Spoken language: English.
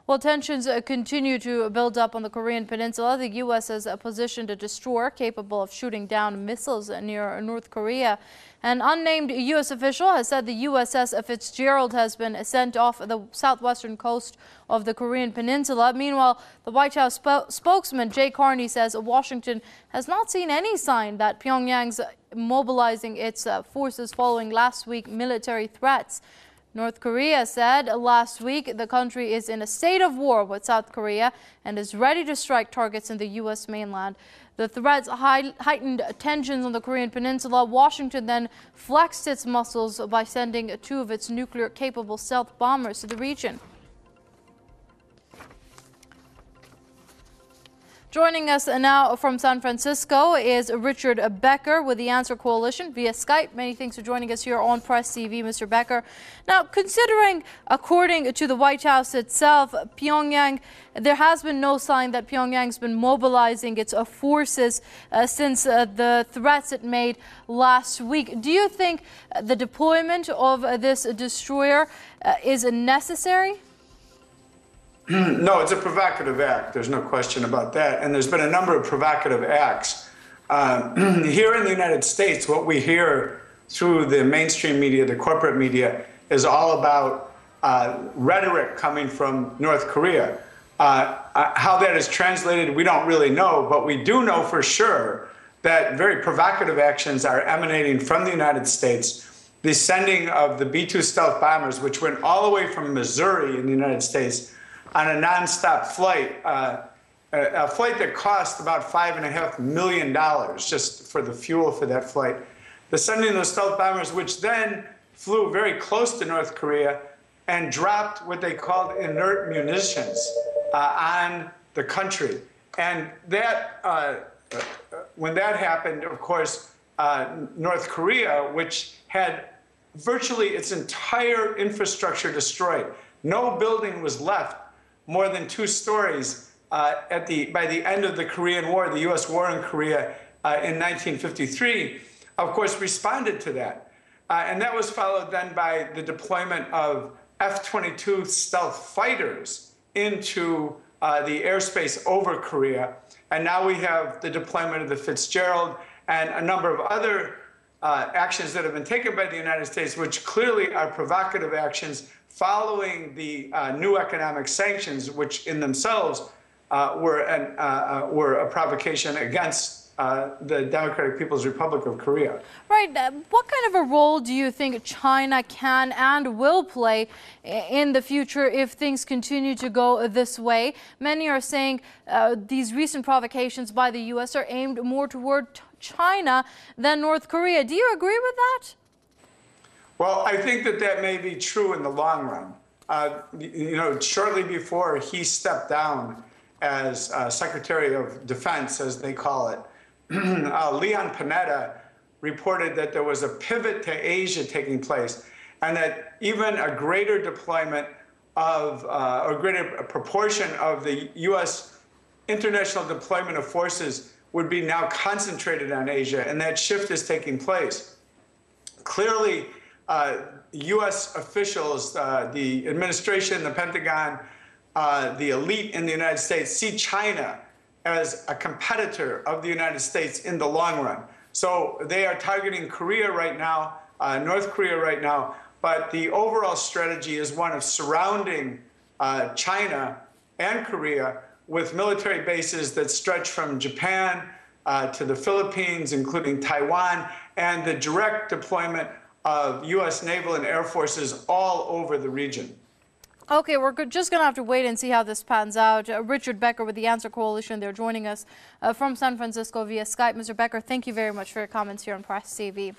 Well, tensions continue to build up on the Korean Peninsula. The U.S. has positioned a destroyer capable of shooting down missiles near North Korea. An unnamed U.S. official has said the USS Fitzgerald has been sent off the southwestern coast of the Korean Peninsula. Meanwhile, the White House spokesman Jay Carney says Washington has not seen any sign that Pyongyang's mobilizing its forces following last week's military threats. North Korea said last week the country is in a state of war with South Korea and is ready to strike targets in the U.S. mainland. The threats heightened tensions on the Korean Peninsula. Washington then flexed its muscles by sending two of its nuclear-capable stealth bombers to the region. Joining us now from San Francisco is Richard Becker with the Answer Coalition via Skype. Many thanks for joining us here on Press TV, Mr. Becker. Now, considering, according to the White House itself, Pyongyang, there has been no sign that Pyongyang's been mobilizing its forces since the threats it made last week. Do you think the deployment of this destroyer is necessary? No, it's a provocative act. There's no question about that. And there's been a number of provocative acts. Here in the United States, what we hear through the mainstream media, the corporate media, is all about rhetoric coming from North Korea. How that is translated, we don't really know, but we do know for sure that very provocative actions are emanating from the United States. The sending of the B-2 stealth bombers, which went all the way from Missouri in the United States, on a nonstop flight, a flight that cost about $5.5 million just for the fuel for that flight. The sending those stealth bombers, which then flew very close to North Korea and dropped what they called inert munitions on the country. And that, when that happened, of course, North Korea, which had virtually its entire infrastructure destroyed, no building was left more than 2 stories by the end of the Korean War, the U.S. war in Korea in 1953, of course, responded to that. And that was followed then by the deployment of F-22 stealth fighters into the airspace over Korea. And now we have the deployment of the Fitzgerald and a number of other actions that have been taken by the United States, which clearly are provocative actions following the new economic sanctions, which in themselves were a provocation against the Democratic People's Republic of Korea. Right. What kind of a role do you think China can and will play in the future if things continue to go this way? Many are saying these recent provocations by the U.S. are aimed more toward China than North Korea. Do you agree with that? Well, I think that that may be true in the long run. You know, shortly before he stepped down as Secretary of Defense, as they call it, Leon Panetta reported that there was a pivot to Asia taking place and that even a greater deployment of, or greater proportion of the U.S. international deployment of forces would be now concentrated on Asia, and that shift is taking place. Clearly, U.S. officials, the administration, the Pentagon, the elite in the United States see China as a competitor of the United States in the long run. So they are targeting Korea right now, North Korea right now, but the overall strategy is one of surrounding China and Korea with military bases that stretch from Japan to the Philippines, including Taiwan, and the direct deployment of U.S. naval and air forces all over the region. Okay, we're just going to have to wait and see how this pans out. Richard Becker with the Answer Coalition, they're joining us from San Francisco via Skype. Mr. Becker, thank you very much for your comments here on Press TV.